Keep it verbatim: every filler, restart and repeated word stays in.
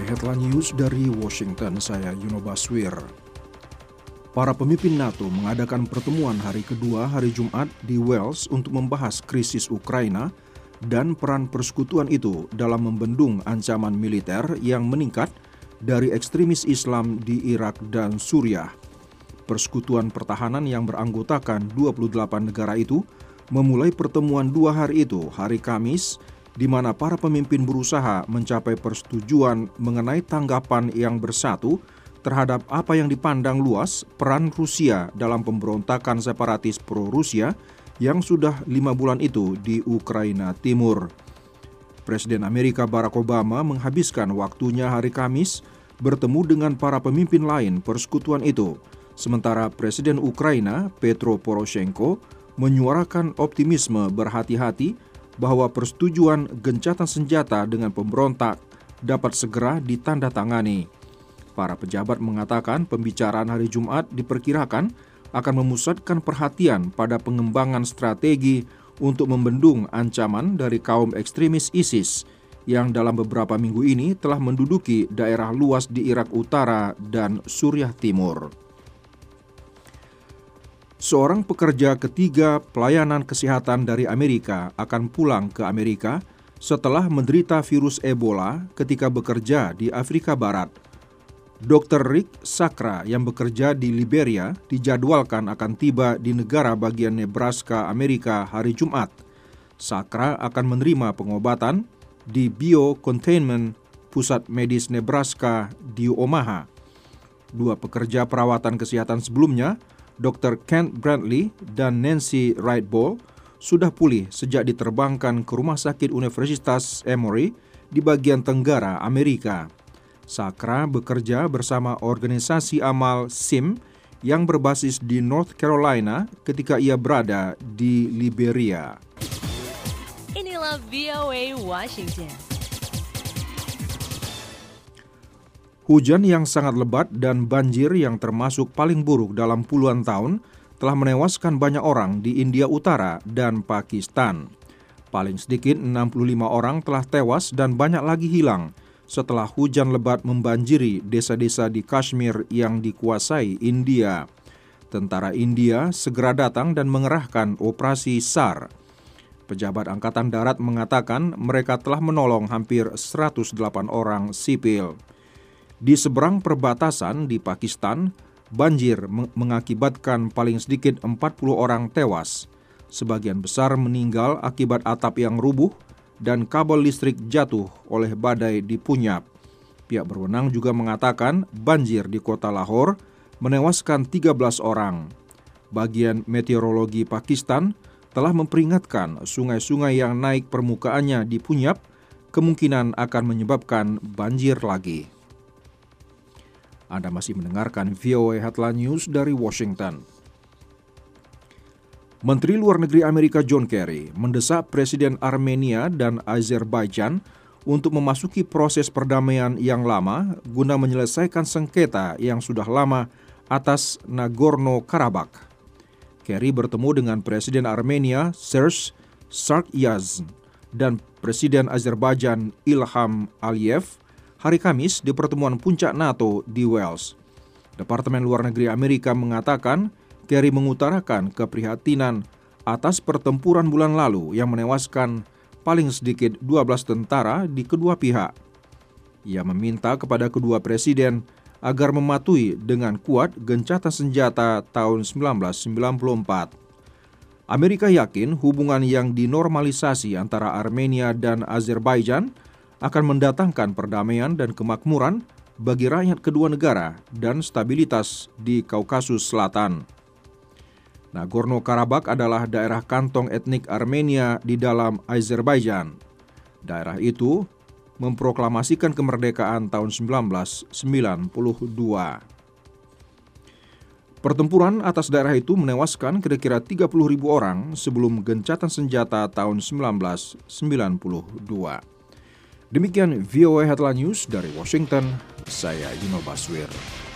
Headline News dari Washington, saya Yuno Baswir. Para pemimpin NATO mengadakan pertemuan hari kedua hari Jumat di Wales untuk membahas krisis Ukraina dan peran persekutuan itu dalam membendung ancaman militer yang meningkat dari ekstremis Islam di Irak dan Suriah. Persekutuan pertahanan yang beranggotakan dua puluh delapan negara itu memulai pertemuan dua hari itu hari Kamis, di mana para pemimpin berusaha mencapai persetujuan mengenai tanggapan yang bersatu terhadap apa yang dipandang luas peran Rusia dalam pemberontakan separatis pro-Rusia yang sudah lima bulan itu di Ukraina Timur. Presiden Amerika Barack Obama menghabiskan waktunya hari Kamis bertemu dengan para pemimpin lain persekutuan itu, sementara Presiden Ukraina Petro Poroshenko menyuarakan optimisme berhati-hati bahwa persetujuan gencatan senjata dengan pemberontak dapat segera ditandatangani. Para pejabat mengatakan pembicaraan hari Jumat diperkirakan akan memusatkan perhatian pada pengembangan strategi untuk membendung ancaman dari kaum ekstremis ISIS yang dalam beberapa minggu ini telah menduduki daerah luas di Irak Utara dan Suriah Timur. Seorang pekerja ketiga pelayanan kesehatan dari Amerika akan pulang ke Amerika setelah menderita virus Ebola ketika bekerja di Afrika Barat. dokter Rick Sakra yang bekerja di Liberia dijadwalkan akan tiba di negara bagian Nebraska, Amerika hari Jumat. Sakra akan menerima pengobatan di Bio-Containment Pusat Medis Nebraska di Omaha. Dua pekerja perawatan kesehatan sebelumnya, dokter Kent Bradley dan Nancy Wright-Ball, sudah pulih sejak diterbangkan ke Rumah Sakit Universitas Emory di bagian tenggara Amerika. Sakra bekerja bersama organisasi amal S I M yang berbasis di North Carolina ketika ia berada di Liberia. Inilah V O A Washington. Hujan yang sangat lebat dan banjir yang termasuk paling buruk dalam puluhan tahun telah menewaskan banyak orang di India Utara dan Pakistan. Paling sedikit enam puluh lima orang telah tewas dan banyak lagi hilang setelah hujan lebat membanjiri desa-desa di Kashmir yang dikuasai India. Tentara India segera datang dan mengerahkan operasi S A R. Pejabat Angkatan Darat mengatakan mereka telah menolong hampir seratus delapan orang sipil. Di seberang perbatasan di Pakistan, banjir mengakibatkan paling sedikit empat puluh orang tewas. Sebagian besar meninggal akibat atap yang rubuh dan kabel listrik jatuh oleh badai di Punjab. Pihak berwenang juga mengatakan banjir di kota Lahore menewaskan tiga belas orang. Bagian meteorologi Pakistan telah memperingatkan sungai-sungai yang naik permukaannya di Punjab kemungkinan akan menyebabkan banjir lagi. Anda masih mendengarkan V O A Headline News dari Washington. Menteri Luar Negeri Amerika John Kerry mendesak Presiden Armenia dan Azerbaijan untuk memasuki proses perdamaian yang lama guna menyelesaikan sengketa yang sudah lama atas Nagorno-Karabakh. Kerry bertemu dengan Presiden Armenia Serge Sargsyan dan Presiden Azerbaijan Ilham Aliyev hari Kamis di pertemuan puncak NATO di Wales. Departemen Luar Negeri Amerika mengatakan Kerry mengutarakan keprihatinan atas pertempuran bulan lalu yang menewaskan paling sedikit dua belas tentara di kedua pihak. Ia meminta kepada kedua presiden agar mematuhi dengan kuat gencatan senjata tahun seribu sembilan ratus sembilan puluh empat. Amerika yakin hubungan yang dinormalisasi antara Armenia dan Azerbaijan akan mendatangkan perdamaian dan kemakmuran bagi rakyat kedua negara dan stabilitas di Kaukasus Selatan. Nagorno-Karabakh adalah daerah kantong etnik Armenia di dalam Azerbaijan. Daerah itu memproklamasikan kemerdekaan tahun seribu sembilan ratus sembilan puluh dua. Pertempuran atas daerah itu menewaskan kira-kira tiga puluh ribu orang sebelum gencatan senjata tahun seribu sembilan ratus sembilan puluh dua. Demikian V O A Headline News dari Washington, saya Yuno Baswir.